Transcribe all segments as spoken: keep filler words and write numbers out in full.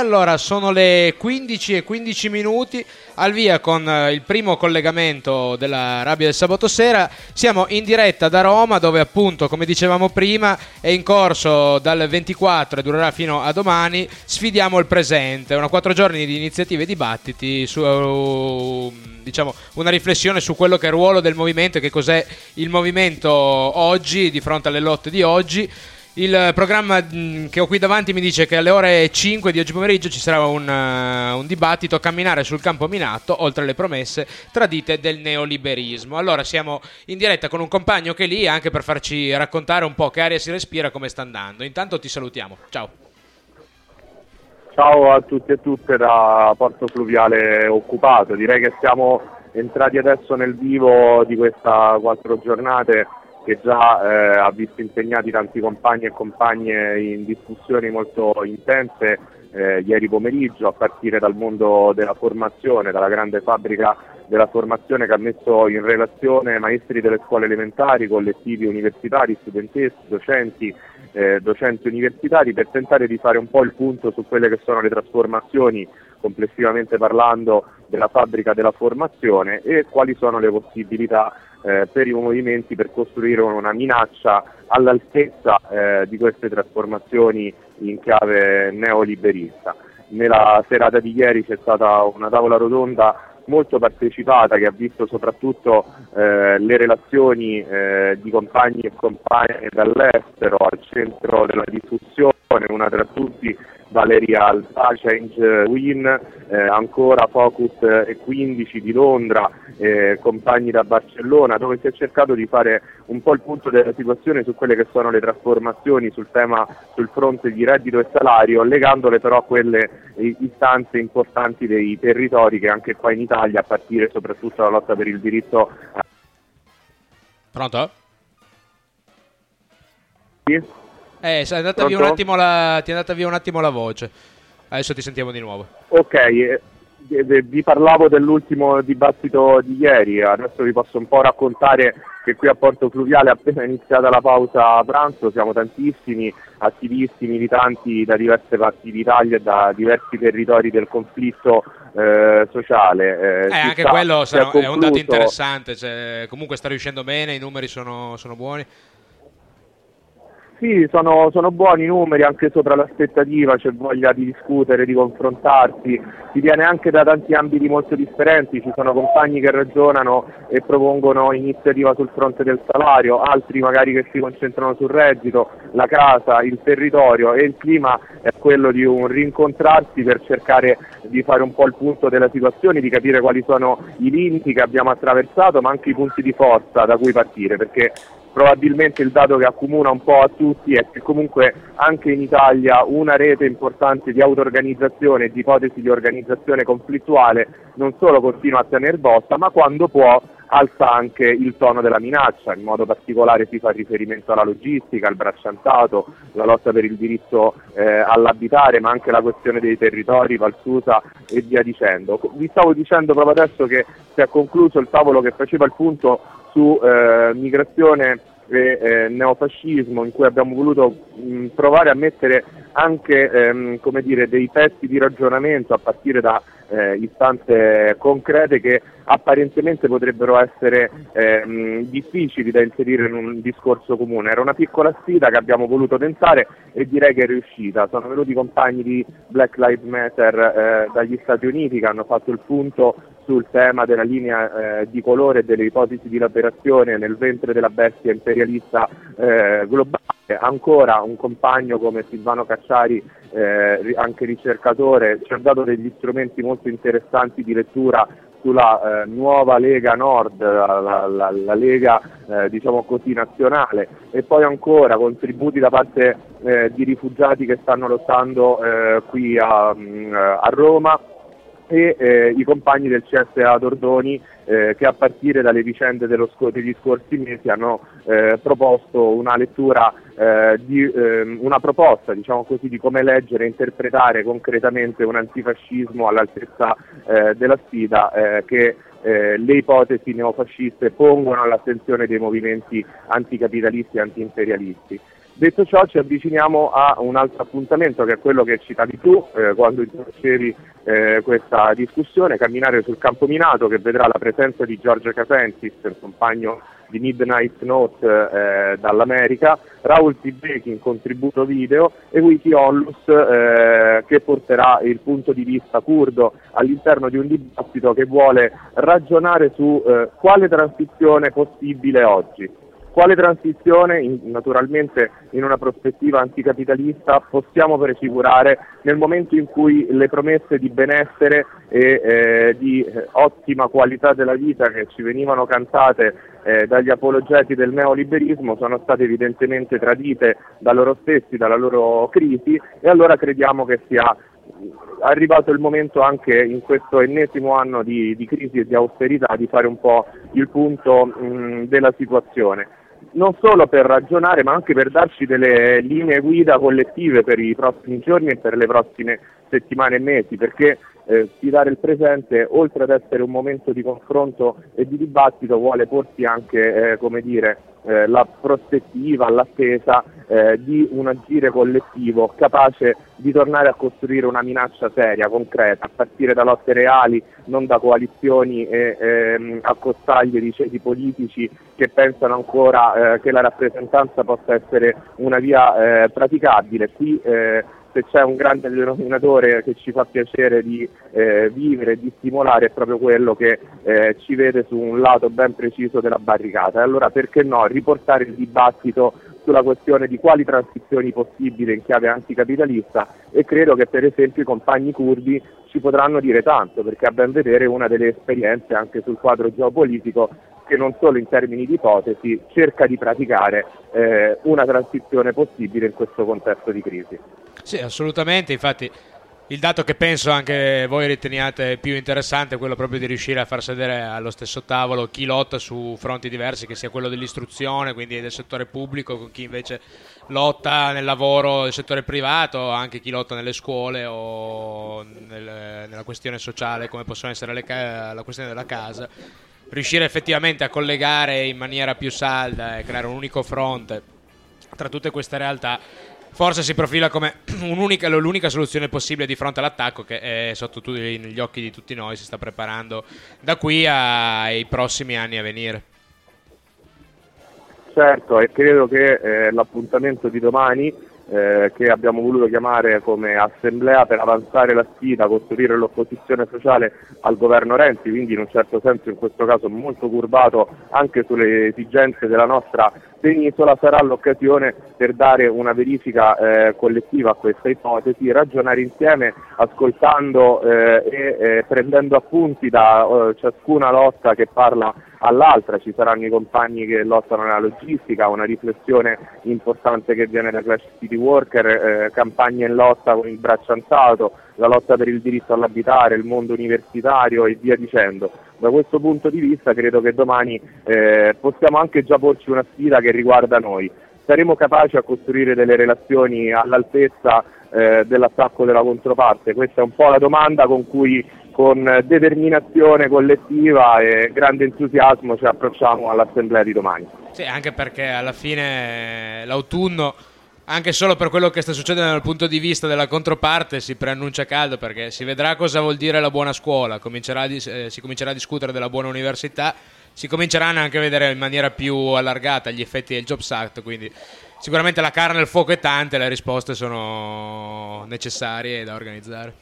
Allora, sono le quindici e quindici minuti, al via con il primo collegamento della Rabbia del Sabato Sera. Siamo in diretta da Roma, dove appunto, come dicevamo prima, è in corso dal ventiquattro e durerà fino a domani Sfidiamo il presente, una quattro giorni di iniziative e dibattiti su, diciamo, una riflessione su quello che è il ruolo del movimento e che cos'è il movimento oggi, di fronte alle lotte di oggi. Il programma che ho qui davanti mi dice che alle ore cinque di oggi pomeriggio ci sarà un, uh, un dibattito, camminare sul campo minato oltre le promesse tradite del neoliberismo. Allora siamo in diretta con un compagno che è lì anche per farci raccontare un po' che aria si respira, come sta andando. Intanto ti salutiamo, ciao. Ciao a tutti e tutte da Porto Fluviale Occupato. Direi che siamo entrati adesso nel vivo di questa quattro giornate che già eh, ha visto impegnati tanti compagni e compagne in discussioni molto intense eh, ieri pomeriggio, a partire dal mondo della formazione, dalla grande fabbrica della formazione che ha messo in relazione maestri delle scuole elementari, collettivi universitari, studentessi, docenti, eh, docenti universitari, per tentare di fare un po' il punto su quelle che sono le trasformazioni, complessivamente parlando, della fabbrica della formazione e quali sono le possibilità eh, per i movimenti per costruire una minaccia all'altezza eh, di queste trasformazioni in chiave neoliberista. Nella serata di ieri c'è stata una tavola rotonda molto partecipata che ha visto soprattutto eh, le relazioni eh, di compagni e compagne dall'estero al centro della discussione, una tra tutti Valeria Alba, Change Win, eh, ancora Focus e quindici di Londra, eh, compagni da Barcellona, dove si è cercato di fare un po' il punto della situazione su quelle che sono le trasformazioni sul tema, sul fronte di reddito e salario, legandole però a quelle istanze importanti dei territori che anche qua in Italia, a partire soprattutto dalla lotta per il diritto a... Pronto? Sì? Eh, è andata via un attimo la, ti è andata via un attimo la voce. Adesso ti sentiamo di nuovo. Ok, eh, vi parlavo dell'ultimo dibattito di ieri, adesso vi posso un po' raccontare che qui a Porto Fluviale appena iniziata la pausa pranzo siamo tantissimi attivisti, militanti da diverse parti d'Italia e da diversi territori del conflitto eh, sociale. Eh, eh anche sta, quello sarà, è un dato interessante, cioè, comunque sta riuscendo bene, i numeri sono, sono buoni. Sì, sono, sono buoni numeri, anche sopra l'aspettativa, c'è voglia di discutere, di confrontarsi, si viene anche da tanti ambiti molto differenti, ci sono compagni che ragionano e propongono iniziativa sul fronte del salario, altri magari che si concentrano sul reddito, la casa, il territorio, e il clima è quello di un rincontrarsi per cercare di fare un po' il punto della situazione, di capire quali sono i limiti che abbiamo attraversato, ma anche i punti di forza da cui partire, perché probabilmente il dato che accomuna un po' a tutti è che comunque anche in Italia una rete importante di auto-organizzazione e di ipotesi di organizzazione conflittuale non solo continua a tener botta, ma quando può alza anche il tono della minaccia. In modo particolare si fa riferimento alla logistica, al bracciantato, la lotta per il diritto eh, all'abitare, ma anche la questione dei territori, Valsusa e via dicendo. Vi stavo dicendo proprio adesso che si è concluso il tavolo che faceva il punto su eh, migrazione e eh, neofascismo, in cui abbiamo voluto mh, provare a mettere anche ehm, come dire, dei pezzi di ragionamento a partire da eh, istanze concrete che apparentemente potrebbero essere ehm, difficili da inserire in un discorso comune. Era una piccola sfida che abbiamo voluto tentare e direi che è riuscita. Sono venuti compagni di Black Lives Matter eh, dagli Stati Uniti che hanno fatto il punto sul tema della linea eh, di colore e delle ipotesi di liberazione nel ventre della bestia imperialista eh, globale. Ancora un compagno come Silvano Cacciari, eh, anche ricercatore, ci ha dato degli strumenti molto interessanti di lettura sulla eh, nuova Lega Nord, la, la, la Lega eh, diciamo così nazionale, e poi ancora contributi da parte eh, di rifugiati che stanno lottando eh, qui a, a Roma, e eh, i compagni del C S A Dordoni eh, che a partire dalle vicende dello sc- degli scorsi mesi hanno eh, proposto una lettura, eh, di, eh, una proposta diciamo così di come leggere e interpretare concretamente un antifascismo all'altezza eh, della sfida eh, che eh, le ipotesi neofasciste pongono all'attenzione dei movimenti anticapitalisti e antiimperialisti. Detto ciò, ci avviciniamo a un altro appuntamento, che è quello che citavi tu eh, quando introducevi eh, questa discussione, camminare sul campo minato, che vedrà la presenza di Giorgio Casentis, il compagno di Midnight Note eh, dall'America, Raul Tibeki in contributo video e Wiki Onlus eh, che porterà il punto di vista curdo all'interno di un dibattito che vuole ragionare su eh, quale transizione possibile oggi. Quale transizione, in, naturalmente in una prospettiva anticapitalista, possiamo prefigurare nel momento in cui le promesse di benessere e eh, di eh, ottima qualità della vita che ci venivano cantate eh, dagli apologeti del neoliberismo sono state evidentemente tradite da loro stessi, dalla loro crisi, e allora crediamo che sia arrivato il momento, anche in questo ennesimo anno di, di crisi e di austerità, di fare un po' il punto mh, della situazione. Non solo per ragionare, ma anche per darci delle linee guida collettive per i prossimi giorni e per le prossime settimane e mesi, perché eh, sfidare il presente, oltre ad essere un momento di confronto e di dibattito, vuole porsi anche, eh, come dire, eh, la prospettiva, l'attesa eh, di un agire collettivo capace di tornare a costruire una minaccia seria, concreta, a partire da lotte reali, non da coalizioni e ehm, accostaglie di ceti politici che pensano ancora eh, che la rappresentanza possa essere una via eh, praticabile. Qui eh, se c'è un grande denominatore che ci fa piacere di eh, vivere e di stimolare, è proprio quello che eh, ci vede su un lato ben preciso della barricata. E allora perché no riportare il dibattito sulla questione di quali transizioni possibili in chiave anticapitalista, e credo che per esempio i compagni curdi ci potranno dire tanto, perché a ben vedere è una delle esperienze anche sul quadro geopolitico che non solo in termini di ipotesi cerca di praticare eh, una transizione possibile in questo contesto di crisi. Sì, assolutamente, infatti il dato che penso anche voi riteniate più interessante è quello proprio di riuscire a far sedere allo stesso tavolo chi lotta su fronti diversi, che sia quello dell'istruzione, quindi del settore pubblico, con chi invece lotta nel lavoro del settore privato, anche chi lotta nelle scuole o nel, nella questione sociale, come possono essere le, la questione della casa. Riuscire effettivamente a collegare in maniera più salda e creare un unico fronte tra tutte queste realtà forse si profila come un'unica, l'unica soluzione possibile di fronte all'attacco che è sotto tutti, negli occhi di tutti noi, si sta preparando da qui ai prossimi anni a venire. Certo, e credo che eh, l'appuntamento di domani, eh, che abbiamo voluto chiamare come assemblea per avanzare la sfida, costruire l'opposizione sociale al governo Renzi, quindi in un certo senso in questo caso molto curvato anche sulle esigenze della nostra penisola, sarà l'occasione per dare una verifica eh, collettiva a questa ipotesi, ragionare insieme, ascoltando eh, e eh, prendendo appunti da eh, ciascuna lotta che parla all'altra. Ci saranno i compagni che lottano nella logistica, una riflessione importante che viene da Clash City Worker, eh, campagne in lotta con il braccio alzato, la lotta per il diritto all'abitare, il mondo universitario e via dicendo. Da questo punto di vista credo che domani eh, possiamo anche già porci una sfida che riguarda noi. Saremo capaci a costruire delle relazioni all'altezza eh, dell'attacco della controparte? Questa è un po' la domanda con cui, con determinazione collettiva e grande entusiasmo, ci approcciamo all'assemblea di domani. Sì, anche perché alla fine l'autunno, anche solo per quello che sta succedendo dal punto di vista della controparte, si preannuncia caldo, perché si vedrà cosa vuol dire la buona scuola, comincerà di, eh, si comincerà a discutere della buona università, si cominceranno anche a vedere in maniera più allargata gli effetti del Jobs Act, quindi sicuramente la carne al fuoco è tanta e le risposte sono necessarie da organizzare.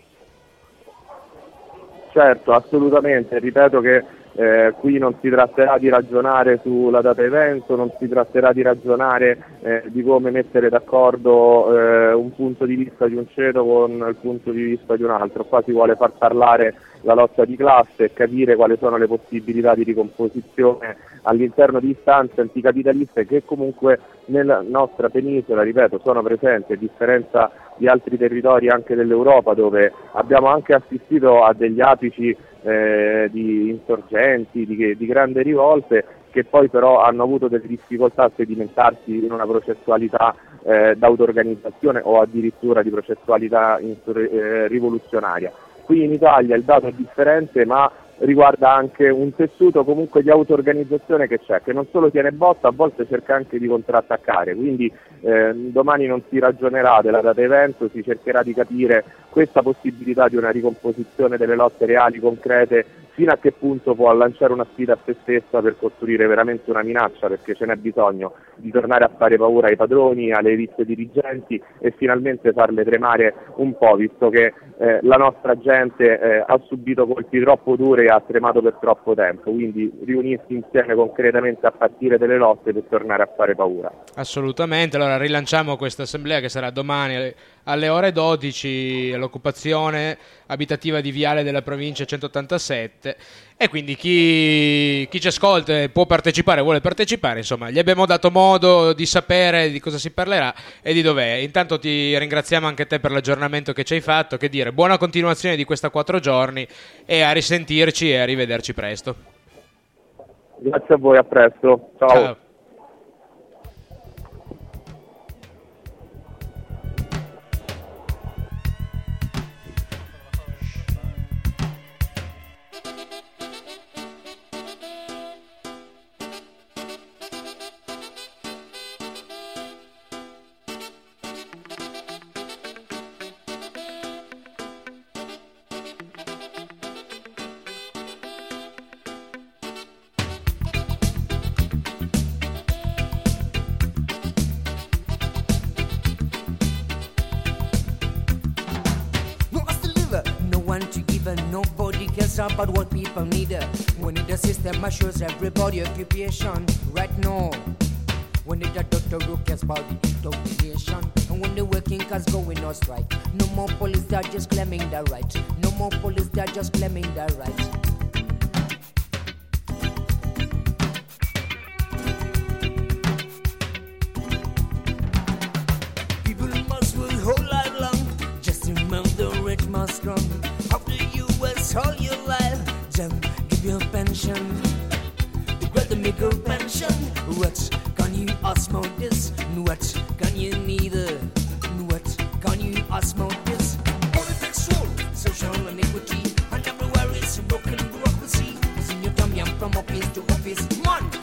Certo, assolutamente, ripeto che eh, qui non si tratterà di ragionare sulla data evento, non si tratterà di ragionare eh, di come mettere d'accordo eh, un punto di vista di un ceto con il punto di vista di un altro. Qua si vuole far parlare la lotta di classe e capire quali sono le possibilità di ricomposizione all'interno di istanze anticapitaliste che comunque nella nostra penisola, ripeto, sono presenti, a differenza di altri territori anche dell'Europa, dove abbiamo anche assistito a degli apici eh, di insorgenti, di, di grandi rivolte, che poi però hanno avuto delle difficoltà a sedimentarsi in una processualità eh, d'auto-organizzazione o addirittura di processualità insur- eh, rivoluzionaria. Qui in Italia il dato è differente, ma riguarda anche un tessuto comunque di auto-organizzazione che c'è, che non solo tiene botta, a volte cerca anche di contrattaccare, quindi eh, domani non si ragionerà della data evento, si cercherà di capire questa possibilità di una ricomposizione delle lotte reali, concrete, fino a che punto può lanciare una sfida a se stessa per costruire veramente una minaccia, perché ce n'è bisogno di tornare a fare paura ai padroni, alle elite dirigenti e finalmente farle tremare un po', visto che eh, la nostra gente eh, ha subito colpi troppo duri e ha tremato per troppo tempo, quindi riunirsi insieme concretamente a partire delle lotte per tornare a fare paura. Assolutamente, allora rilanciamo questa assemblea che sarà domani alle ore dodici all'occupazione abitativa di Viale della Provincia centottantasette, e quindi chi, chi ci ascolta e può partecipare, vuole partecipare, insomma gli abbiamo dato modo di sapere di cosa si parlerà e di dov'è. Intanto ti ringraziamo anche te per l'aggiornamento che ci hai fatto, che dire, buona continuazione di questa quattro giorni e a risentirci e a rivederci presto. Grazie a voi, a presto, ciao, ciao. Nobody cares about what people need. We need a system that shows everybody occupation right now. We need a doctor who cares about the population. And when the working class going on strike, no more police, they're just claiming their right. No more police, they're just claiming their right. People must work whole life long. Just remember the rich must strong. All your life, just give your pension. The great make a pension. What can you ask about this? What can you neither? What can you ask about this? Politics, rule, social inequity, and everywhere is broken bureaucracy. Cause in your dumb, from office to office, man.